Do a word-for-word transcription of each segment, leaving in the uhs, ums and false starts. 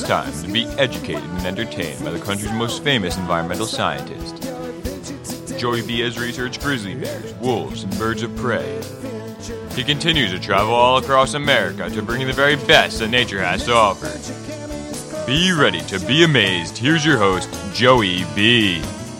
time to be educated and entertained by the country's most famous environmental scientist. Joey B has researched grizzly bears, wolves, and birds of prey. He continues to travel all across America to bring you the very best that nature has to offer. Be ready to be amazed. Here's your host, Joey B.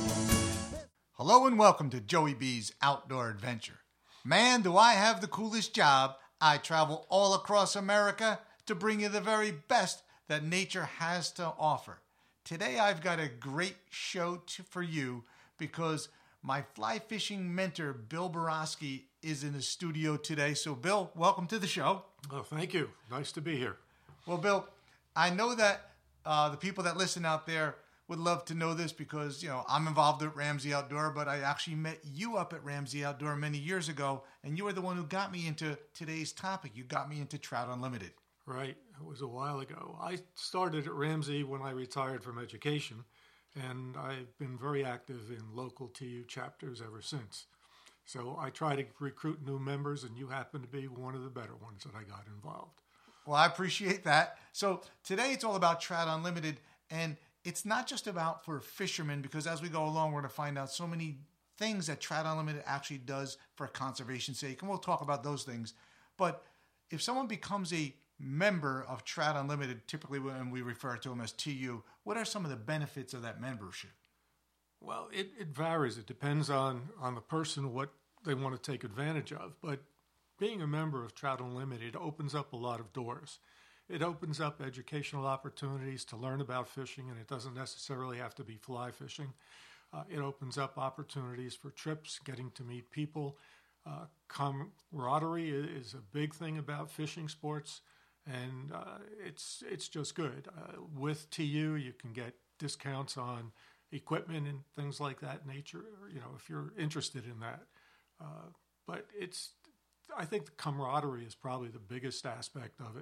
Hello and welcome to Joey B's Outdoor Adventure. Man, do I have the coolest job. I travel all across America to bring you the very best that nature has to offer. Today I've got a great show to, for you because my fly fishing mentor, Bill Borowski, is in the studio today. So Bill, welcome to the show. Oh, thank you. Nice to be here. Well, Bill, I know that uh, the people that listen out there would love to know this because, you know, I'm involved at Ramsey Outdoor, but I actually met you up at Ramsey Outdoor many years ago, and you were the one who got me into today's topic. You got me into Trout Unlimited. Right. It was a while ago. I started at Ramsey when I retired from education, and I've been very active in local T U chapters ever since. So I try to recruit new members, and you happen to be one of the better ones that I got involved. Well, I appreciate that. So today it's all about Trout Unlimited, and it's not just about for fishermen, because as we go along, we're going to find out so many things that Trout Unlimited actually does for conservation's sake, and we'll talk about those things. But if someone becomes a member of Trout Unlimited, typically when we refer to them as T U, what are some of the benefits of that membership? Well, it, it varies. It depends on, on the person, what they want to take advantage of. But being a member of Trout Unlimited opens up a lot of doors. It opens up educational opportunities to learn about fishing, and it doesn't necessarily have to be fly fishing. Uh, it opens up opportunities for trips, getting to meet people. Uh, camaraderie is a big thing about fishing sports, and uh, it's it's just good. Uh, with T U, you can get discounts on equipment and things like that nature, you know, if you're interested in that. Uh, but it's, I think the camaraderie is probably the biggest aspect of it.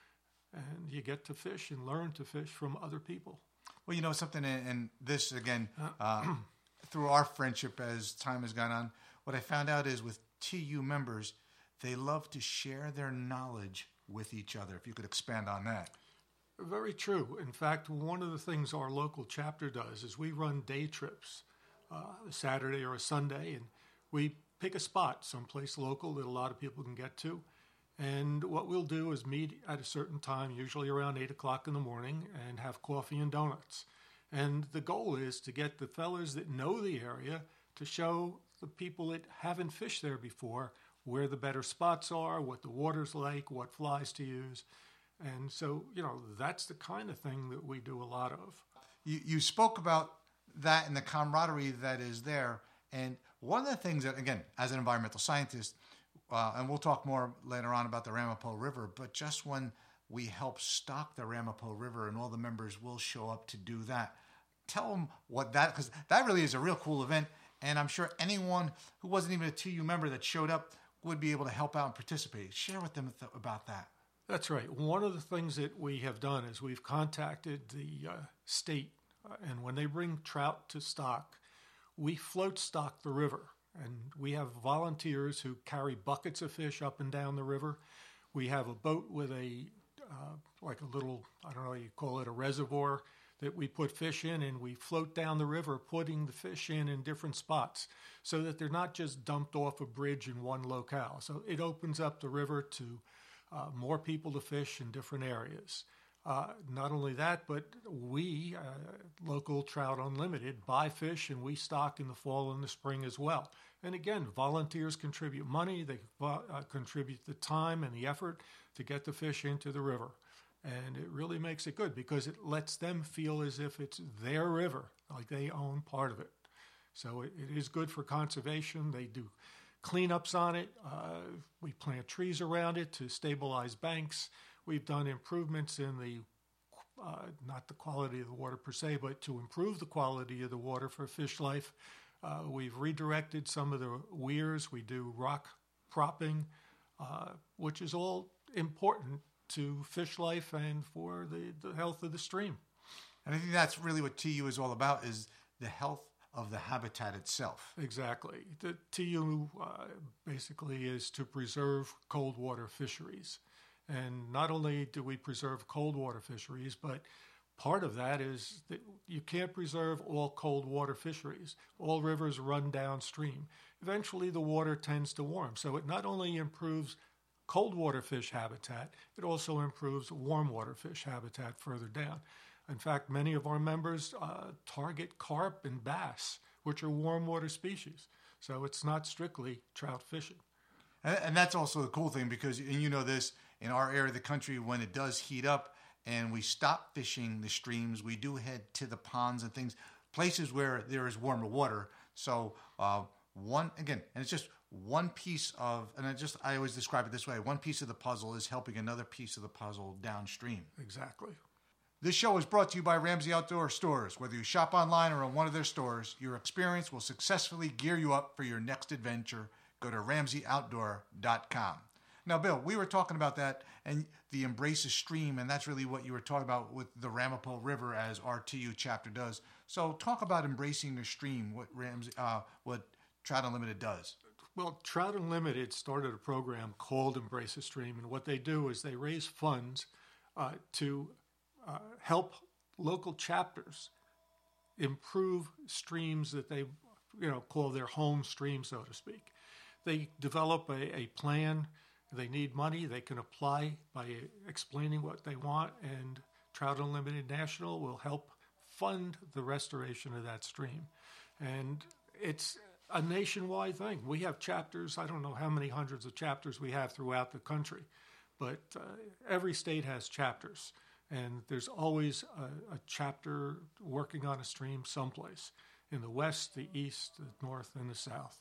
And you get to fish and learn to fish from other people. Well, you know something, and this, again, uh, through our friendship as time has gone on, what I found out is with T U members, they love to share their knowledge with each other. If you could expand on that. Very true. In fact, one of the things our local chapter does is we run day trips, uh, a Saturday or a Sunday, and we pick a spot someplace local that a lot of people can get to. And what we'll do is meet at a certain time, usually around eight o'clock in the morning, and have coffee and donuts. And the goal is to get the fellas that know the area to show the people that haven't fished there before where the better spots are, what the water's like, what flies to use. And so, you know, that's the kind of thing that we do a lot of. You, you spoke about that and the camaraderie that is there. And one of the things that, again, as an environmental scientist, Uh, and we'll talk more later on about the Ramapo River, but just when we help stock the Ramapo River and all the members will show up to do that, tell them what that, because that really is a real cool event, and I'm sure anyone who wasn't even a T U member that showed up would be able to help out and participate. Share with them th- about that. That's right. One of the things that we have done is we've contacted the uh, state, uh, and when they bring trout to stock, we float stock the river. And we have volunteers who carry buckets of fish up and down the river. We have a boat with a, uh, like a little, I don't know, you call it a reservoir that we put fish in, and we float down the river, putting the fish in in different spots so that they're not just dumped off a bridge in one locale. So it opens up the river to uh, more people to fish in different areas. Uh, not only that, but we, uh, local Trout Unlimited, buy fish and we stock in the fall and the spring as well. And again, volunteers contribute money, they uh, contribute the time and the effort to get the fish into the river. And it really makes it good because it lets them feel as if it's their river, like they own part of it. So it, it is good for conservation. They do cleanups on it. Uh, we plant trees around it to stabilize banks. We've done improvements in the, uh, not the quality of the water per se, but to improve the quality of the water for fish life. Uh, we've redirected some of the weirs. We do rock propping, uh, which is all important to fish life and for the, the health of the stream. And I think that's really what T U is all about, is the health of the habitat itself. Exactly. The T U uh, basically is to preserve cold water fisheries. And not only do we preserve cold water fisheries, but part of that is that you can't preserve all cold water fisheries. All rivers run downstream. Eventually, the water tends to warm. So it not only improves cold water fish habitat, it also improves warm water fish habitat further down. In fact, many of our members uh, target carp and bass, which are warm water species. So it's not strictly trout fishing. And, and that's also the cool thing because, and you know this, in our area of the country, when it does heat up and we stop fishing the streams, we do head to the ponds and things, places where there is warmer water. So uh, one, again, and it's just one piece of, and I just, I always describe it this way, one piece of the puzzle is helping another piece of the puzzle downstream. Exactly. This show is brought to you by Ramsey Outdoor Stores. Whether you shop online or in one of their stores, your experience will successfully gear you up for your next adventure. Go to ramsey outdoor dot com. Now, Bill, we were talking about that and the Embrace a Stream, and that's really what you were talking about with the Ramapo River as our T U chapter does. So talk about Embracing a Stream, what Ramsey, uh, what Trout Unlimited does. Well, Trout Unlimited started a program called Embrace a Stream, and what they do is they raise funds uh, to uh, help local chapters improve streams that they, you know, call their home stream, so to speak. They develop a, a plan. They need money. They can apply by explaining what they want, and Trout Unlimited National will help fund the restoration of that stream. And it's a nationwide thing. We have chapters, I don't know how many hundreds of chapters we have throughout the country, but uh, every state has chapters, and there's always a, a chapter working on a stream someplace in the west, the east, the north, and the south.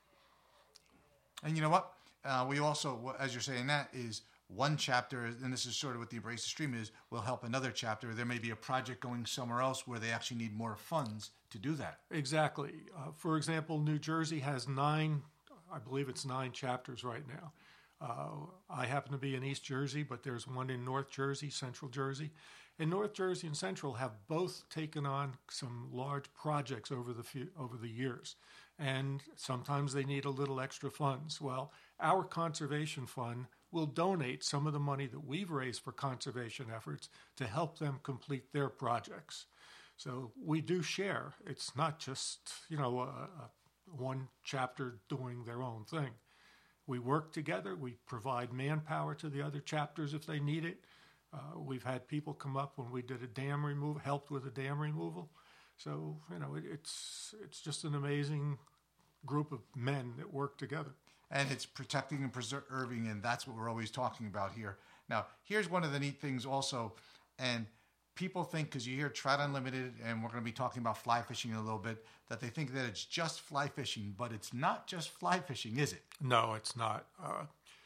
And you know what? Uh, we also, as you're saying that, is one chapter, and this is sort of what the Embrace the Stream is, will help another chapter. There may be a project going somewhere else where they actually need more funds to do that. Exactly. Uh, for example, New Jersey has nine, I believe it's nine chapters right now. Uh, I happen to be in East Jersey, but there's one in North Jersey, Central Jersey. And North Jersey and Central have both taken on some large projects over the few, over the years. And sometimes they need a little extra funds. Well, our conservation fund will donate some of the money that we've raised for conservation efforts to help them complete their projects. So we do share. It's not just, you know, a, a one chapter doing their own thing. We work together. We provide manpower to the other chapters if they need it. Uh, we've had people come up when we did a dam removal, helped with a dam removal. So, you know, it, it's it's just an amazing group of men that work together. And it's protecting and preserving, and that's what we're always talking about here. Now, here's one of the neat things also, and people think, because you hear Trout Unlimited, and we're going to be talking about fly fishing in a little bit, that they think that it's just fly fishing, but it's not just fly fishing, is it? No, it's not. Uh,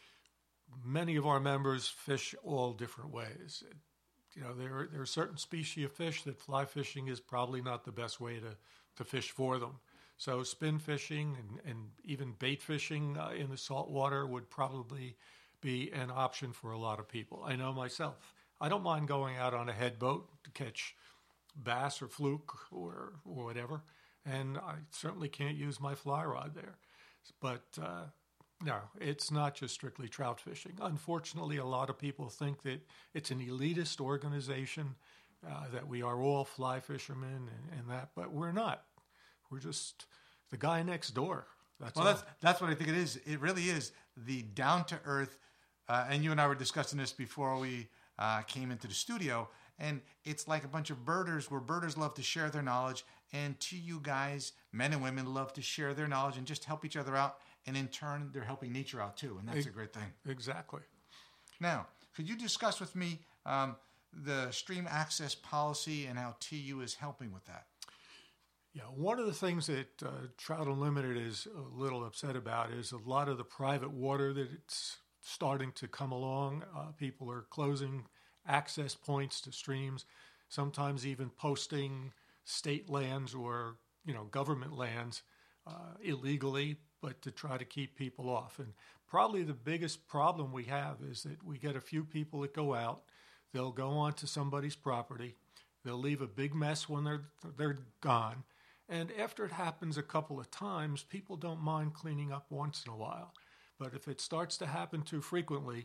many of our members fish all different ways. You know, there, there are certain species of fish that fly fishing is probably not the best way to, to fish for them. So spin fishing and, and even bait fishing uh, in the saltwater would probably be an option for a lot of people. I know myself. I don't mind going out on a head boat to catch bass or fluke or, or whatever, and I certainly can't use my fly rod there. But uh, no, it's not just strictly trout fishing. Unfortunately, a lot of people think that it's an elitist organization, uh, that we are all fly fishermen and, and that, but we're not. We're just the guy next door. That's well, all. that's that's what I think it is. It really is the down to earth. Uh, and you and I were discussing this before we uh, came into the studio. And it's like a bunch of birders, where birders love to share their knowledge, and to you guys, men and women, love to share their knowledge and just help each other out. And in turn, they're helping nature out too, and that's a great thing. Exactly. Now, could you discuss with me um, the stream access policy and how T U is helping with that? Yeah, one of the things that uh, Trout Unlimited is a little upset about is a lot of the private water that it's starting to come along. Uh, people are closing access points to streams, sometimes even posting state lands or, you know, government lands uh, illegally, but to try to keep people off. And probably the biggest problem we have is that we get a few people that go out, they'll go onto somebody's property, they'll leave a big mess when they're they're gone. And after it happens a couple of times, people don't mind cleaning up once in a while. But if it starts to happen too frequently,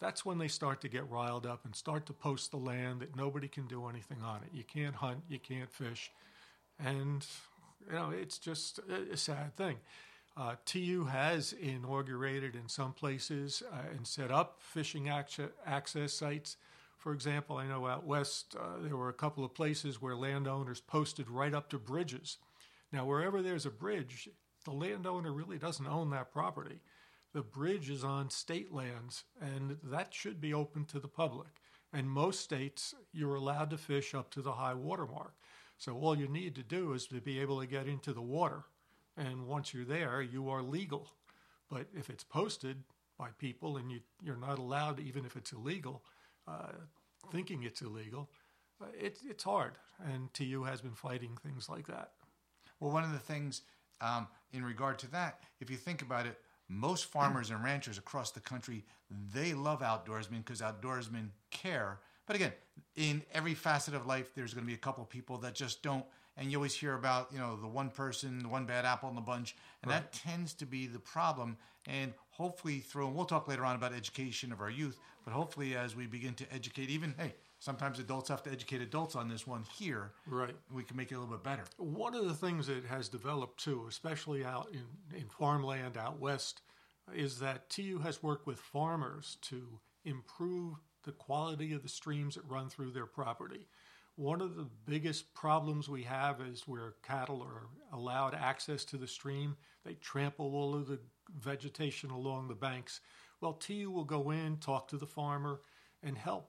that's when they start to get riled up and start to post the land that nobody can do anything on it. You can't hunt, you can't fish, and you know it's just a, a sad thing. Uh, T U has inaugurated in some places uh, and set up fishing access, access sites. For example, I know out west uh, there were a couple of places where landowners posted right up to bridges. Now, wherever there's a bridge, the landowner really doesn't own that property. The bridge is on state lands, and that should be open to the public. And most states, you're allowed to fish up to the high water mark. So all you need to do is to be able to get into the water. And once you're there, you are legal. But if it's posted by people and you, you're not allowed, even if it's illegal, uh, thinking it's illegal, uh, it, it's hard. And T U has been fighting things like that. Well, one of the things um, in regard to that, if you think about it, most farmers and ranchers across the country, they love outdoorsmen because outdoorsmen care. But again, in every facet of life, there's going to be a couple of people that just don't. And you always hear about, you know, the one person, the one bad apple in the bunch. And right. that tends to be the problem. And hopefully through, and we'll talk later on about education of our youth, but hopefully as we begin to educate even, hey, sometimes adults have to educate adults on this one here. Right. We can make it a little bit better. One of the things that has developed too, especially out in, in farmland out west, is that T U has worked with farmers to improve the quality of the streams that run through their property. One of the biggest problems we have is where cattle are allowed access to the stream. They trample all of the vegetation along the banks. Well, T U will go in, talk to the farmer, and help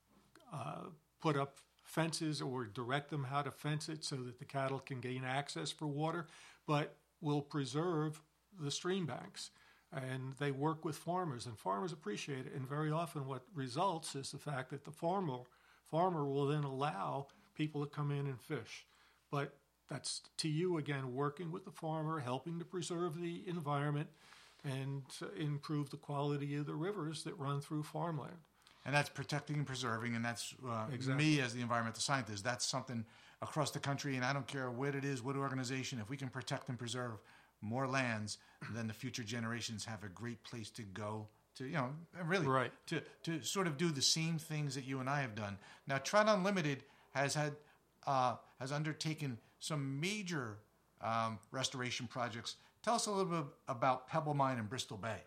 uh, put up fences or direct them how to fence it so that the cattle can gain access for water, but will preserve the stream banks. And they work with farmers, and farmers appreciate it. And very often what results is the fact that the farmer farmer will then allow people to come in and fish. But that's T U, again, working with the farmer, helping to preserve the environment and improve the quality of the rivers that run through farmland. And that's protecting and preserving, and that's uh, exactly. me as the environmental scientist. That's something across the country, and I don't care what it is, what organization, if we can protect and preserve more lands, then the future generations have a great place to go to, you know, really right. to, to sort of do the same things that you and I have done. Now, Trout Unlimited has had uh, has undertaken some major um, restoration projects. Tell us a little bit about Pebble Mine in Bristol Bay.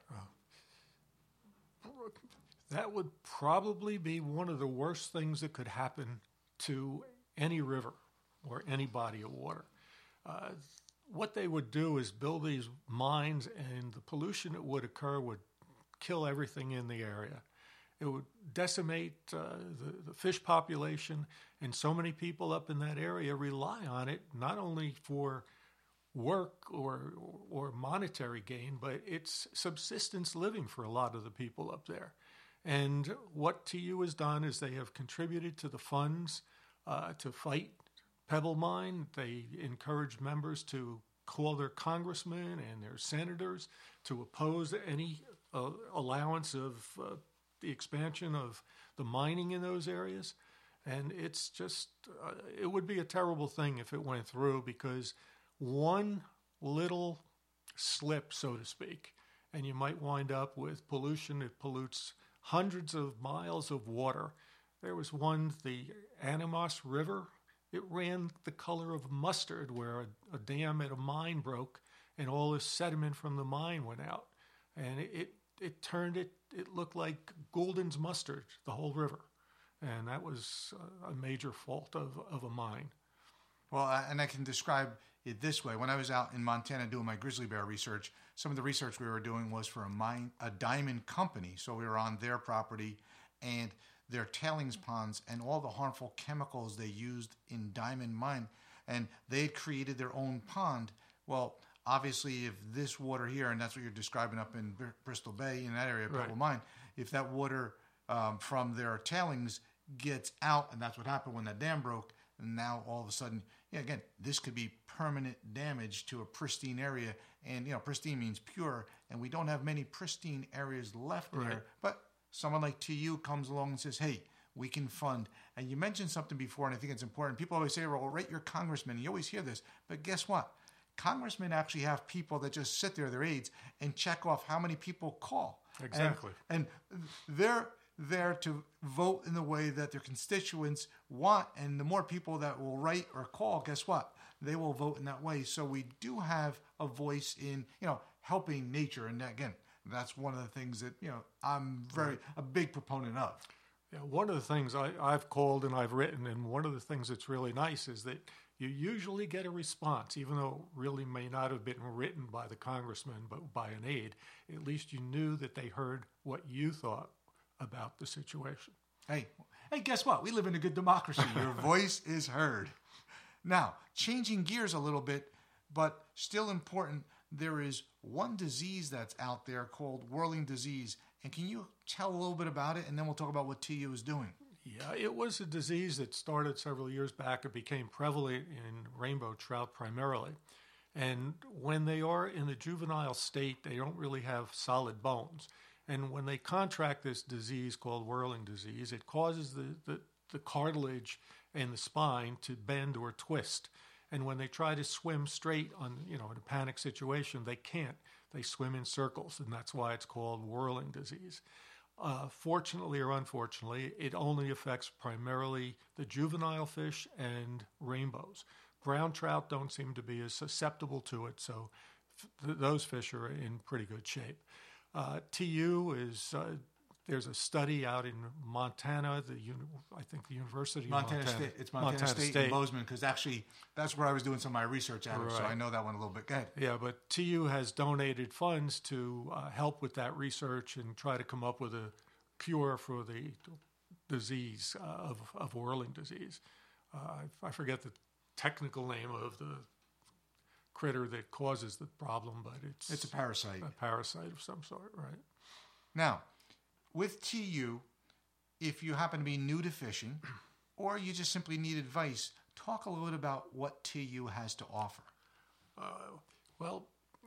That would probably be one of the worst things that could happen to any river or any body of water. Uh, what they would do is build these mines, and the pollution that would occur would kill everything in the area. It would decimate uh, the, the fish population, and so many people up in that area rely on it, not only for work or or monetary gain, but it's subsistence living for a lot of the people up there. And what T U has done is they have contributed to the funds uh, to fight Pebble Mine. They encourage members to call their congressmen and their senators to oppose any uh, allowance of uh, the expansion of the mining in those areas. And it's just, uh, it would be a terrible thing if it went through, because one little slip, so to speak, and you might wind up with pollution that pollutes hundreds of miles of water. There was one, the Animas River. It ran the color of mustard, where a, a dam at a mine broke and all the sediment from the mine went out. And it, it, it turned it, it looked like Gouldens mustard, the whole river. And that was a major fault of, of a mine. Well, and I can describe it this way. When I was out in Montana doing my grizzly bear research, some of the research we were doing was for a mine, a diamond company. So we were on their property, and their tailings ponds and all the harmful chemicals they used in diamond mine. And they had created their own pond. Well, obviously, if this water here, and that's what you're describing up in Br- Bristol Bay, in that area of Pebble Right. Mine, if that water um, from their tailings gets out, and that's what happened when that dam broke, and now all of a sudden, yeah, again, this could be permanent damage to a pristine area. And, you know, pristine means pure, and we don't have many pristine areas left Right. there. But someone like T U comes along and says, hey, we can fund. And you mentioned something before, and I think it's important. People always say, well, rate your congressman. You always hear this. But guess what? Congressmen actually have people that just sit there, their aides, and check off how many people call. Exactly. And, and they're there to vote in the way that their constituents want. And the more people that will write or call, guess what? They will vote in that way. So we do have a voice in, you know, helping nature. And again, that's one of the things that, you know, I'm very a big proponent of. Yeah, one of the things I, I've called and I've written, and one of the things that's really nice is that you usually get a response, even though it really may not have been written by the congressman, but by an aide. At least you knew that they heard what you thought about the situation. Hey, hey, guess what? We live in a good democracy. Your voice is heard. Now, changing gears a little bit, but still important, there is one disease that's out there called whirling disease. And can you tell a little bit about it, and then we'll talk about what T U is doing? Yeah, it was a disease that started several years back. It became prevalent in rainbow trout primarily. And when they are in the juvenile state, they don't really have solid bones. And when they contract this disease called whirling disease, it causes the, the, the cartilage and the spine to bend or twist. And when they try to swim straight on, you know, in a panic situation, they can't. They swim in circles, and that's why it's called whirling disease. Uh, fortunately or unfortunately, it only affects primarily the juvenile fish and rainbows. Brown trout don't seem to be as susceptible to it, so th- those fish are in pretty good shape. Uh, T U is, uh, there's a study out in Montana, the uni- I think the University of Montana, Montana. State. It's Montana, Montana State, State in Bozeman, because actually that's where I was doing some of my research at, it, so Right. I know that one a little bit. Go ahead. Yeah, but T U has donated funds to uh, help with that research and try to come up with a cure for the disease uh, of, of whirling disease. Uh, I, I forget the technical name of the critter that causes the problem, but it's It's a parasite. a parasite of some sort, right? Now, with T U, if you happen to be new to fishing or you just simply need advice, talk a little bit about what T U has to offer. Uh, well,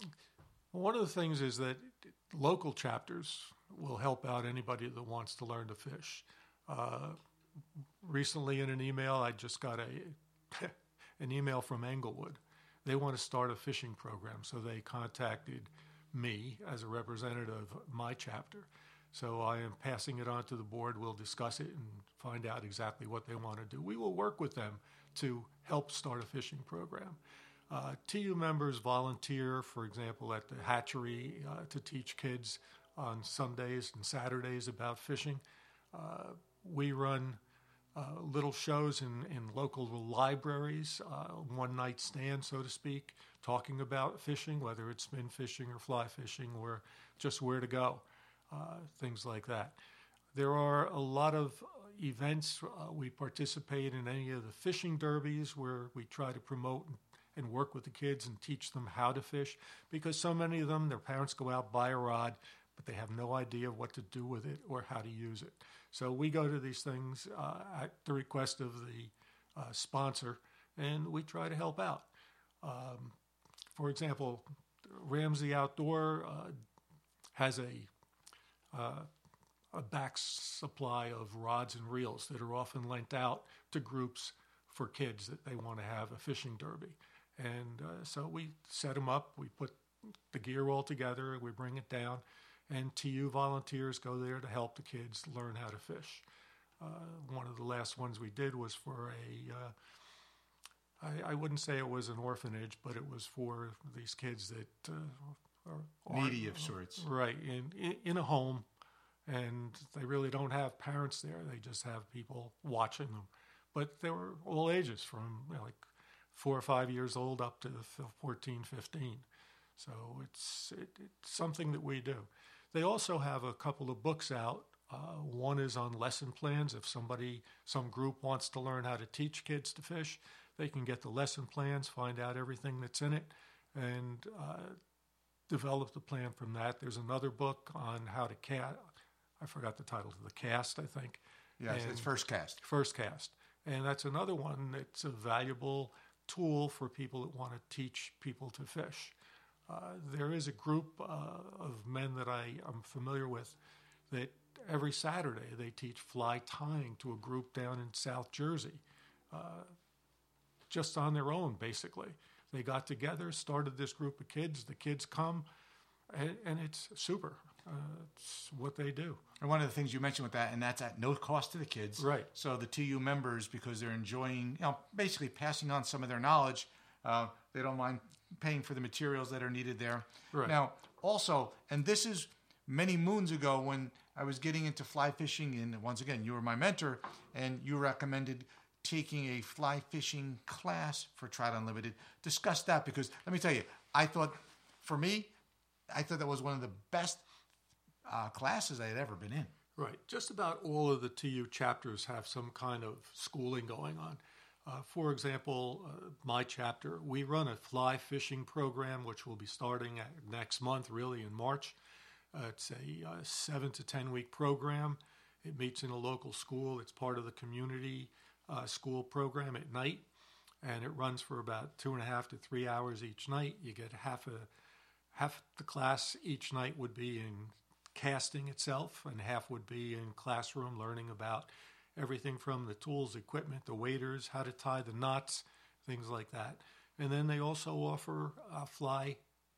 one of the things is that local chapters will help out anybody that wants to learn to fish. Uh, recently in an email, I just got a an email from Englewood. They want to start a fishing program, so they contacted me as a representative of my chapter. So I am passing it on to the board. We'll discuss it and find out exactly what they want to do. We will work with them to help start a fishing program. Uh, T U members volunteer, for example, at the hatchery uh, to teach kids on Sundays and Saturdays about fishing. Uh, we run uh, little shows in, in local libraries, uh, one-night stand, so to speak, talking about fishing, whether it's spin fishing or fly fishing or just where to go, uh, things like that. There are a lot of events. Uh, we participate in any of the fishing derbies where we try to promote and work with the kids and teach them how to fish, because so many of them, their parents go out, buy a rod, but they have no idea what to do with it or how to use it. So we go to these things uh, at the request of the uh, sponsor, and we try to help out. Um, for example, Ramsey Outdoor uh, has a uh, a back supply of rods and reels that are often lent out to groups for kids that they want to have a fishing derby. And uh, so we set them up, we put the gear all together, we bring it down, and T U volunteers go there to help the kids learn how to fish. Uh, one of the last ones we did was for a, uh, I, I wouldn't say it was an orphanage, but it was for these kids that uh, are, are Needy of sorts. Right, in, in a home, and they really don't have parents there. They just have people watching them. But they were all ages, from you know, like four or five years old up to fourteen, fifteen. So it's, it, it's something that we do. They also have a couple of books out. Uh, one is on lesson plans. If somebody, some group wants to learn how to teach kids to fish, they can get the lesson plans, find out everything that's in it, and uh, develop the plan from that. There's another book on how to cast. I forgot the title of the cast, I think. Yes, and it's First Cast. First Cast. And that's another one that's a valuable tool for people that want to teach people to fish. Uh, there is a group uh, of men that I am familiar with that every Saturday they teach fly tying to a group down in South Jersey, uh, just on their own, basically. They got together, started this group of kids. The kids come, and, and it's super. Uh, it's what they do. And one of the things you mentioned with that, and that's at no cost to the kids. Right. So the T U members, because they're enjoying, you know, basically passing on some of their knowledge, uh, they don't mind paying for the materials that are needed there. Right. Now, also, and this is many moons ago when I was getting into fly fishing, and once again, you were my mentor, and you recommended taking a fly fishing class for Trout Unlimited. Discuss that, because let me tell you, I thought, for me, I thought that was one of the best uh, classes I had ever been in. Right. Just about all of the T U chapters have some kind of schooling going on. Uh, for example, uh, my chapter, we run a fly fishing program, which will be starting at next month, really in March. Uh, it's a uh, seven to ten week program. It meets in a local school. It's part of the community uh, school program at night, and it runs for about two and a half to three hours each night. You get half a half the class each night would be in casting itself, and half would be in classroom learning about everything from the tools, equipment, the waders, how to tie the knots, things like that. And then they also offer uh, fly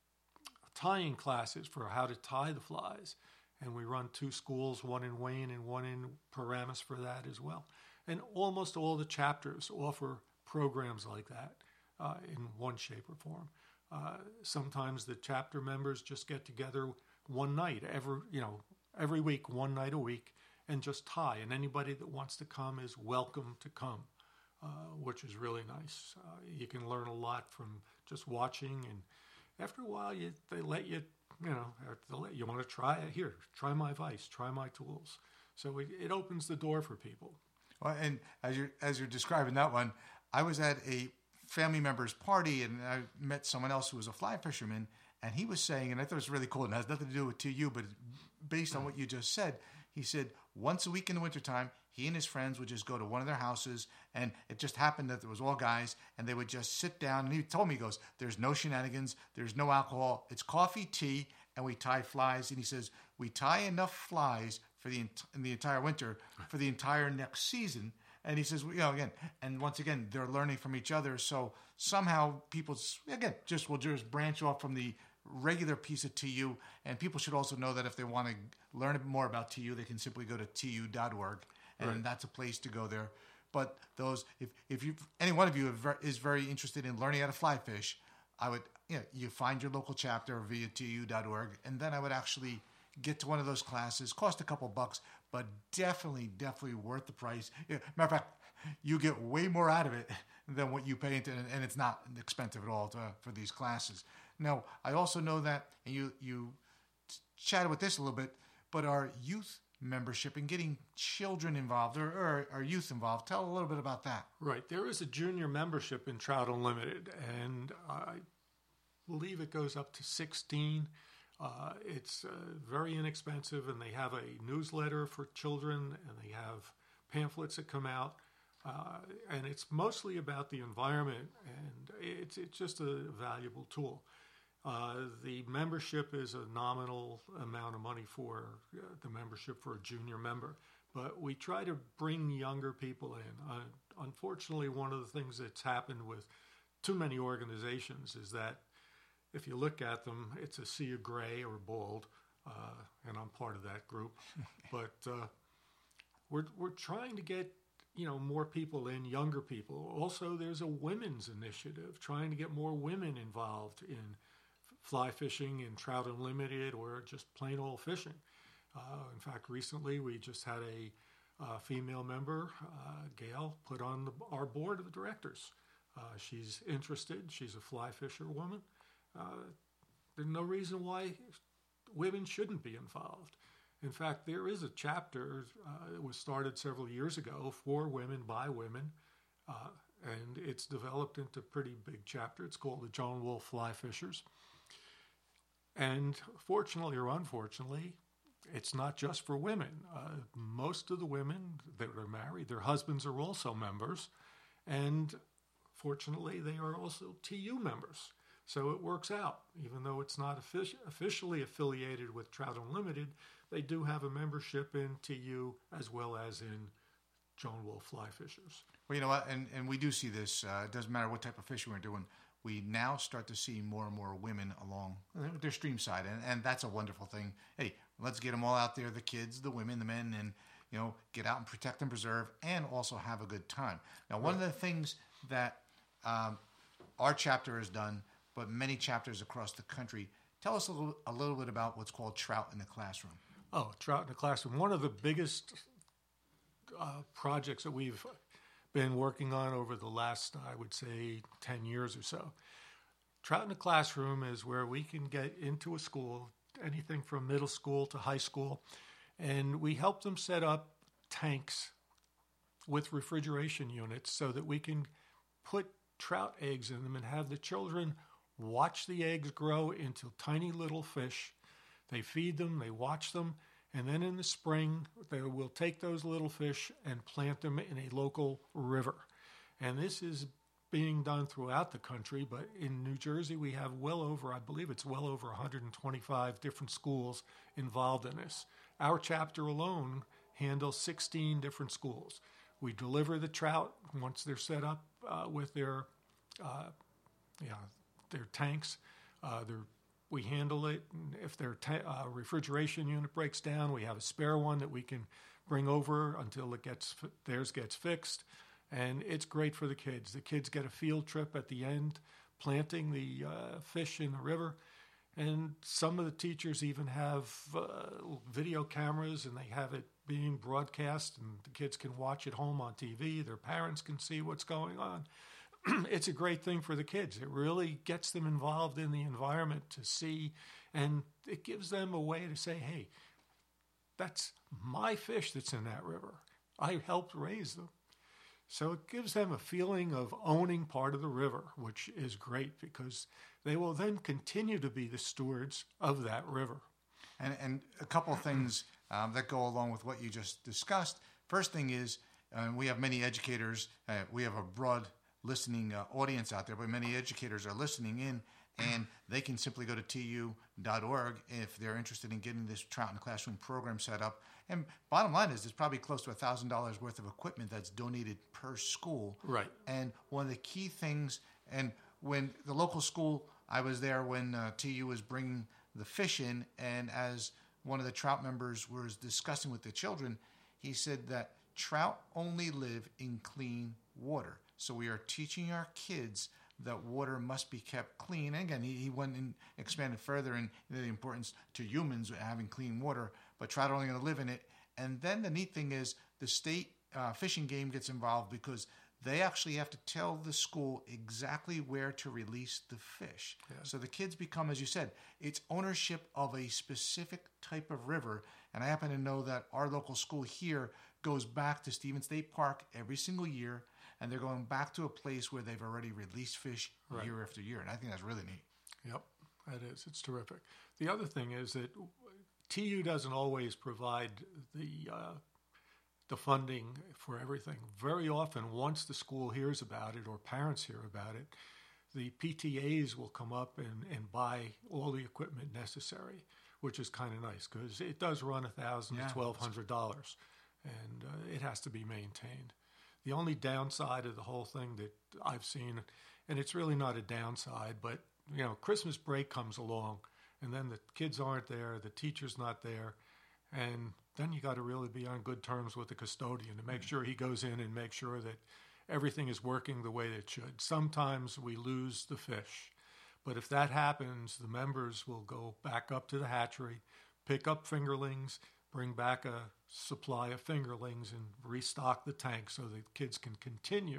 tying classes for how to tie the flies. And we run two schools, one in Wayne and one in Paramus for that as well. And almost all the chapters offer programs like that uh, in one shape or form. Uh, sometimes the chapter members just get together one night, every, you know, every week, one night a week, and just tie. And anybody that wants to come is welcome to come, uh, which is really nice. Uh, you can learn a lot from just watching, and after a while, you, they let you, you know, they let, you want to try it? Here, try my vise, try my tools. So it, it opens the door for people. Well, and as you're, as you're describing that one, I was at a family member's party, and I met someone else who was a fly fisherman, and he was saying, and I thought it was really cool, and it has nothing to do with T U, but based on what you just said, he said once a week in the wintertime, he and his friends would just go to one of their houses, and it just happened that there was all guys, and they would just sit down, and he told me, he goes, there's no shenanigans, there's no alcohol, it's coffee, tea, and we tie flies. And he says, we tie enough flies for the in the entire winter, for the entire next season. And he says, you know, again, and once again, they're learning from each other, so somehow people, again, just will just branch off from the regular piece of T U, and people should also know that if they want to learn more about T U, they can simply go to T U dot org, and right. that's a place to go there. But those, if if you any one of you is very interested in learning how to fly fish, I would, you know, you find your local chapter via T U dot org, and then I would actually get to one of those classes. Cost a couple bucks, but definitely, definitely worth the price. Yeah, matter of fact, you get way more out of it than what you pay into, and it's not expensive at all to, for these classes. Now, I also know that, and you you chatted with this a little bit, but our youth membership and getting children involved or, or our youth involved, tell a little bit about that. Right. There is a junior membership in Trout Unlimited, and I believe it goes up to sixteen. Uh, it's uh, very inexpensive, and they have a newsletter for children, and they have pamphlets that come out. Uh, and it's mostly about the environment, and it's it's just a valuable tool. Uh, the membership is a nominal amount of money for uh, the membership for a junior member, but we try to bring younger people in. Uh, unfortunately, one of the things that's happened with too many organizations is that if you look at them, it's a sea of gray or bald, uh, and I'm part of that group. But uh, we're we're trying to get, you know, more people in, younger people. Also, there's a women's initiative trying to get more women involved in f- fly fishing and Trout Unlimited or just plain old fishing. Uh, in fact, recently we just had a uh, female member, uh, Gail, put on the, our board of directors. Uh, she's interested. She's a fly fisher woman. Uh, there's no reason why women shouldn't be involved. In fact, there is a chapter uh, that was started several years ago for women by women, uh, and it's developed into a pretty big chapter. It's called the Joan Wolfe Fly Fishers. And fortunately or unfortunately, it's not just for women. Uh, most of the women that are married, their husbands are also members, and fortunately, they are also T U members. So it works out. Even though it's not offic- officially affiliated with Trout Unlimited, they do have a membership in T U as well as in Joan Wolfe Fly Fishers. Well, you know what, and, and we do see this. Uh, it doesn't matter what type of fishing we're doing. We now start to see more and more women along their stream side, and, and that's a wonderful thing. Hey, let's get them all out there, the kids, the women, the men, and, you know, get out and protect and preserve and also have a good time. Now, one right. of the things that um, our chapter has done, but many chapters across the country, tell us a little, a little bit about what's called Trout in the Classroom. Oh, Trout in the Classroom. One of the biggest uh, projects that we've been working on over the last, I would say, ten years or so. Trout in the Classroom is where we can get into a school, anything from middle school to high school, and we help them set up tanks with refrigeration units so that we can put trout eggs in them and have the children watch the eggs grow into tiny little fish. They feed them, they watch them, and then in the spring, they will take those little fish and plant them in a local river. And this is being done throughout the country, but in New Jersey, we have well over, I believe it's well over one hundred twenty-five different schools involved in this. Our chapter alone handles sixteen different schools. We deliver the trout once they're set up uh, with their, uh, yeah, their tanks. Uh, they're We handle it. And if their ta- uh, refrigeration unit breaks down, we have a spare one that we can bring over until it gets theirs gets fixed. And it's great for the kids. The kids get a field trip at the end, planting the uh, fish in the river. And some of the teachers even have uh, video cameras, and they have it being broadcast, and the kids can watch at home on T V. Their parents can see what's going on. It's a great thing for the kids. It really gets them involved in the environment to see, and it gives them a way to say, hey, that's my fish that's in that river. I helped raise them. So it gives them a feeling of owning part of the river, which is great because they will then continue to be the stewards of that river. And, and a couple of things um, that go along with what you just discussed. First thing is, uh, we have many educators. Uh, we have a broad listening uh, audience out there, but many educators are listening in, and they can simply go to T U dot org if they're interested in getting this Trout in the Classroom program set up. And bottom line is there's probably close to one thousand dollars worth of equipment that's donated per school. Right. And one of the key things, and when the local school, I was there when uh, T U was bringing the fish in, and as one of the trout members was discussing with the children, he said that trout only live in clean water. So we are teaching our kids that water must be kept clean. And again, he, he went and expanded further in the importance to humans having clean water, but trout are only going to live in it. And then the neat thing is the state uh, fishing game gets involved because they actually have to tell the school exactly where to release the fish. Yeah. So the kids become, as you said, it's ownership of a specific type of river. And I happen to know that our local school here goes back to Stevens State Park every single year, and they're going back to a place where they've already released fish right. year after year. And I think that's really neat. Yep, that is. It's terrific. The other thing is that T U doesn't always provide the uh, the funding for everything. Very often, once the school hears about it or parents hear about it, the P T As will come up and, and buy all the equipment necessary, which is kind of nice because it does run one thousand dollars yeah. to twelve hundred dollars, and uh, it has to be maintained. The only downside of the whole thing that I've seen, and it's really not a downside, but you know, Christmas break comes along, and then the kids aren't there, the teacher's not there, and then you got to really be on good terms with the custodian to make sure he goes in and make sure that everything is working the way it should. Sometimes we lose the fish, but if that happens, the members will go back up to the hatchery, pick up fingerlings, bring back a supply of fingerlings and restock the tank so that kids can continue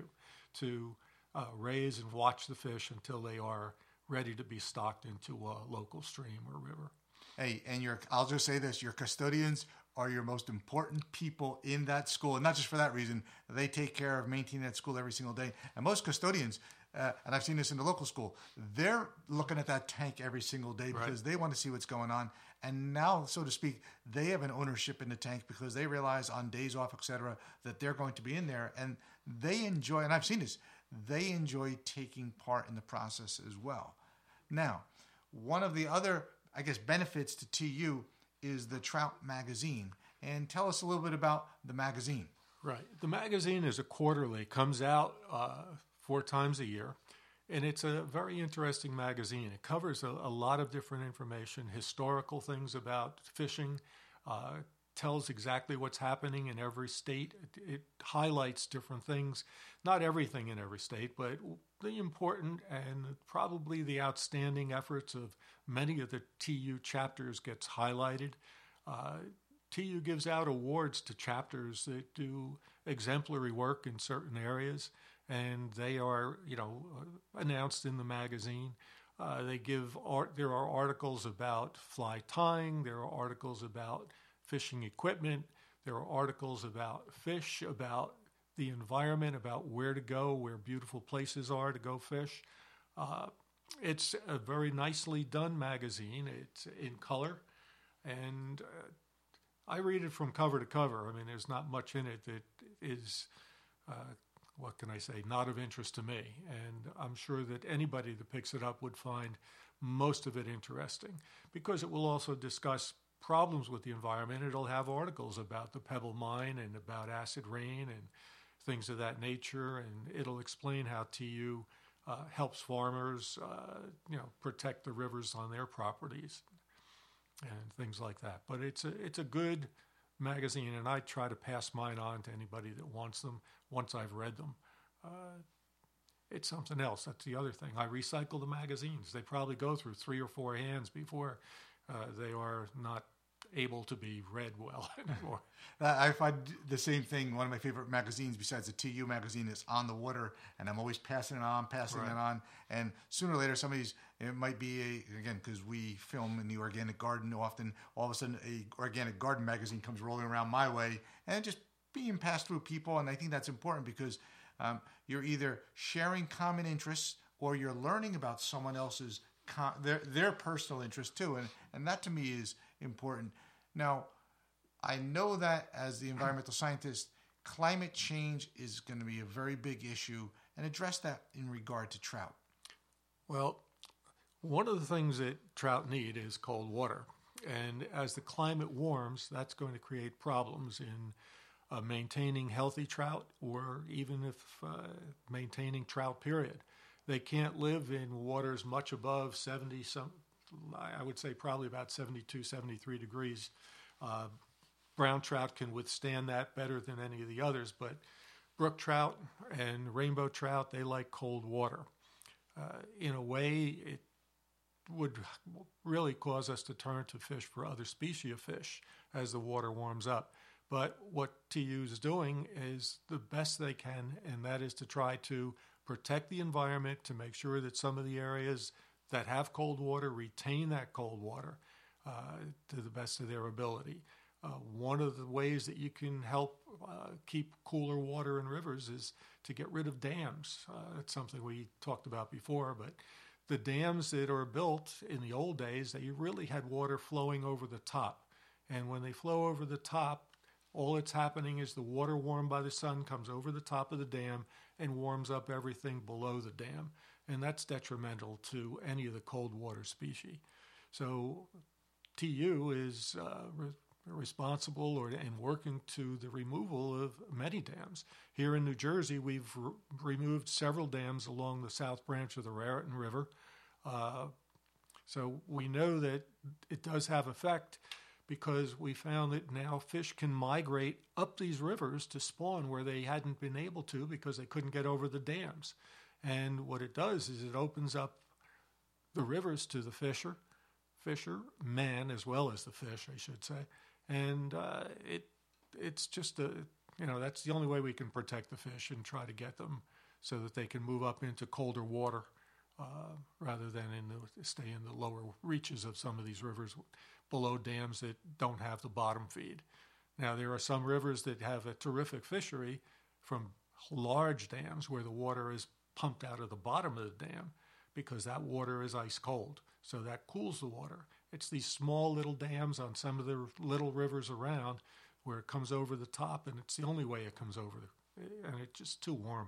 to uh, raise and watch the fish until they are ready to be stocked into a local stream or river. Hey, and your I'll just say this, your custodians are your most important people in that school. And not just for that reason, they take care of maintaining that school every single day. And most custodians, uh, and I've seen this in the local school, they're looking at that tank every single day because right. they want to see what's going on. And now, so to speak, they have an ownership in the tank because they realize on days off, et cetera, that they're going to be in there. And they enjoy, and I've seen this, they enjoy taking part in the process as well. Now, one of the other, I guess, benefits to T U is the Trout Magazine. And tell us a little bit about the magazine. Right. The magazine is a quarterly, comes out uh, four times a year. And it's a very interesting magazine. It covers a, a lot of different information, historical things about fishing, uh, tells exactly what's happening in every state. It, it highlights different things, not everything in every state, but the important and probably the outstanding efforts of many of the T U chapters gets highlighted. Uh, T U gives out awards to chapters that do exemplary work in certain areas, and they are, you know, announced in the magazine. Uh, they give art. There are articles about fly tying. There are articles about fishing equipment. There are articles about fish, about the environment, about where to go, where beautiful places are to go fish. Uh, it's a very nicely done magazine. It's in color, and uh, I read it from cover to cover. I mean, there's not much in it that is, uh, what can I say, not of interest to me. And I'm sure that anybody that picks it up would find most of it interesting, because it will also discuss problems with the environment. It'll have articles about the Pebble Mine and about acid rain and things of that nature, and it'll explain how T U uh, helps farmers, uh, you know, protect the rivers on their properties and things like that. But it's a it's a good magazine, and I try to pass mine on to anybody that wants them once I've read them. Uh, it's something else. That's the other thing. I recycle the magazines. They probably go through three or four hands before uh, they are not able to be read well anymore. I find the same thing. One of my favorite magazines besides the T U magazine is On the Water, and I'm always passing it on, passing right. it on. And sooner or later, somebody's, it might be, a, again, because we film in the organic garden often, all of a sudden a organic garden magazine comes rolling around my way and just being passed through people. And I think that's important because um, you're either sharing common interests or you're learning about someone else's com- their their personal interest too. And, and that to me is important. Now, I know that as the environmental scientist, climate change is going to be a very big issue, and address that in regard to trout. Well, one of the things that trout need is cold water. And as the climate warms, that's going to create problems in uh, maintaining healthy trout, or even if uh, maintaining trout, period. They can't live in waters much above seventy some. I would say probably about seventy-two, seventy-three degrees. Uh, brown trout can withstand that better than any of the others, but brook trout and rainbow trout, they like cold water. Uh, in a way, it would really cause us to turn to fish for other species of fish as the water warms up. But what T U is doing is the best they can, and that is to try to protect the environment, to make sure that some of the areas that have cold water retain that cold water uh, to the best of their ability. Uh, one of the ways that you can help uh, keep cooler water in rivers is to get rid of dams. Uh, that's something we talked about before, but the dams that are built in the old days, they really had water flowing over the top. And when they flow over the top, all that's happening is the water warmed by the sun comes over the top of the dam and warms up everything below the dam. And that's detrimental to any of the cold water species. So T U is uh, re- responsible or and working to the removal of many dams. Here in New Jersey, we've re- removed several dams along the south branch of the Raritan River. Uh, so we know that it does have effect, because we found that now fish can migrate up these rivers to spawn where they hadn't been able to because they couldn't get over the dams. And what it does is it opens up the rivers to the fisher, fisher, man, as well as the fish, I should say. And uh, it it's just, a, you know, that's the only way we can protect the fish and try to get them so that they can move up into colder water uh, rather than in the, stay in the lower reaches of some of these rivers below dams that don't have the bottom feed. Now, there are some rivers that have a terrific fishery from large dams where the water is pumped out of the bottom of the dam because that water is ice cold. So that cools the water. It's these small little dams on some of the little rivers around where it comes over the top, and it's the only way it comes over, and it's just too warm.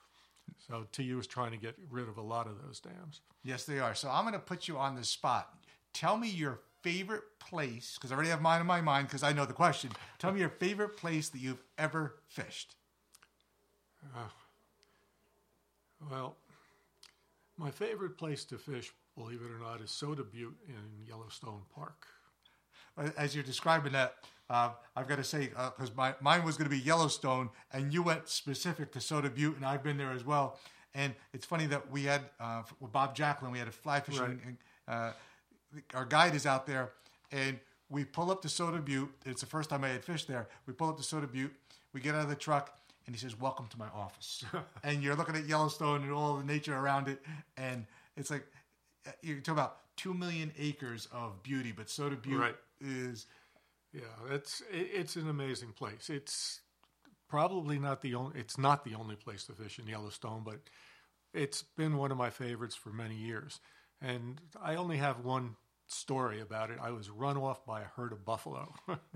So T U is trying to get rid of a lot of those dams. Yes, they are. So I'm going to put you on the spot. Tell me your favorite place, because I already have mine in my mind because I know the question. Tell me your favorite place that you've ever fished. Uh, well, My favorite place to fish, believe it or not, is Soda Butte in Yellowstone Park. As you're describing that, uh, I've got to say, because uh, my, mine was going to be Yellowstone, and you went specific to Soda Butte, and I've been there as well. And it's funny that we had, uh, with Bob Jacklin, we had a fly fishing, right. uh, our guide is out there, and we pull up to Soda Butte. It's the first time I had fished there. We pull up to Soda Butte, we get out of the truck, and he says, "Welcome to my office." And you're looking at Yellowstone and all the nature around it, and it's like, you're talking about two million acres of beauty, but Soda Butte right. is... Yeah, it's it's an amazing place. It's probably not the only. It's not the only place to fish in Yellowstone, but it's been one of my favorites for many years. And I only have one story about it. I was run off by a herd of buffalo.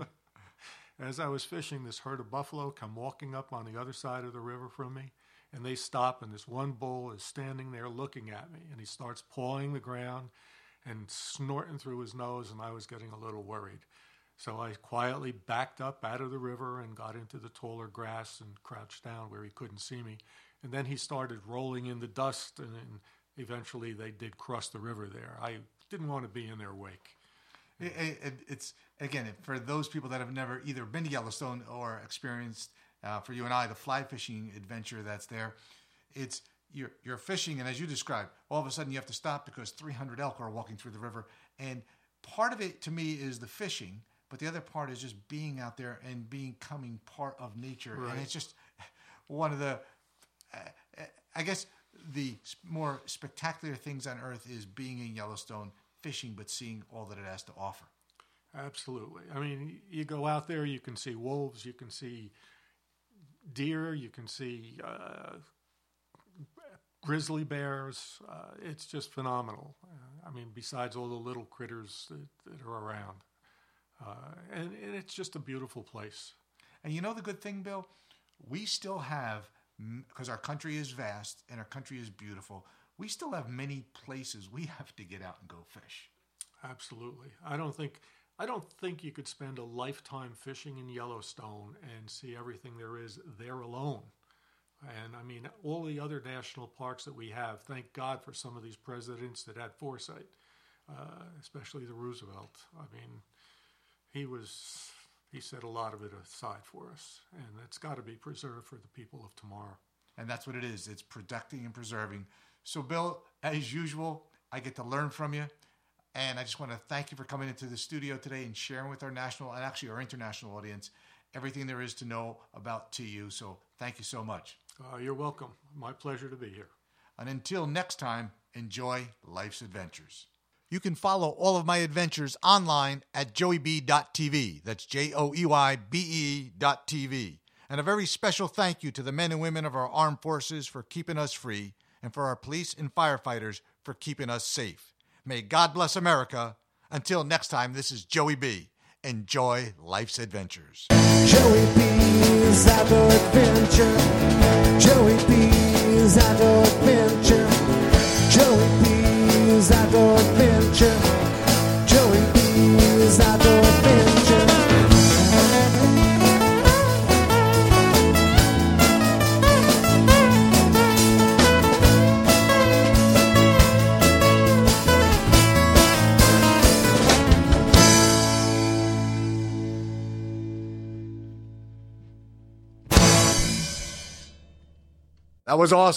As I was fishing, this herd of buffalo come walking up on the other side of the river from me, and they stop. And this one bull is standing there looking at me, and he starts pawing the ground and snorting through his nose. And I was getting a little worried. So I quietly backed up out of the river and got into the taller grass and crouched down where he couldn't see me. And then he started rolling in the dust, and, and eventually they did cross the river there. I didn't want to be in their wake. It, it, it's, again, for those people that have never either been to Yellowstone or experienced, uh, for you and I, the fly fishing adventure that's there, it's you're, you're fishing, and as you described, all of a sudden you have to stop because three hundred elk are walking through the river. And part of it, to me, is the fishing. But the other part is just being out there and becoming part of nature. Right. And it's just one of the, uh, I guess, the more spectacular things on earth is being in Yellowstone, fishing, but seeing all that it has to offer. Absolutely. I mean, you go out there, you can see wolves, you can see deer, you can see uh, grizzly bears. Uh, it's just phenomenal. Uh, I mean, besides all the little critters that, that are around. Uh, and, and it's just a beautiful place. And you know the good thing, Bill? We still have, because our country is vast and our country is beautiful, we still have many places we have to get out and go fish. Absolutely. I don't think I don't think you could spend a lifetime fishing in Yellowstone and see everything there is there alone. And I mean, all the other national parks that we have, thank God for some of these presidents that had foresight, uh, especially the Roosevelt. I mean... He was, he set a lot of it aside for us, and it's got to be preserved for the people of tomorrow. And that's what it is. It's protecting and preserving. So, Bill, as usual, I get to learn from you, and I just want to thank you for coming into the studio today and sharing with our national and actually our international audience everything there is to know about T U. So, thank you so much. Uh, you're welcome. My pleasure to be here. And until next time, enjoy life's adventures. You can follow all of my adventures online at joey b dot t v. That's J O E Y B E dot T V. And a very special thank you to the men and women of our armed forces for keeping us free and for our police and firefighters for keeping us safe. May God bless America. Until next time, this is Joey B. Enjoy life's adventures. Joey B's Outdoor Adventure. Joey B's Outdoor Adventure. Joey B's Outdoor Adventure. Joey B's Outdoor Adventure. That was awesome.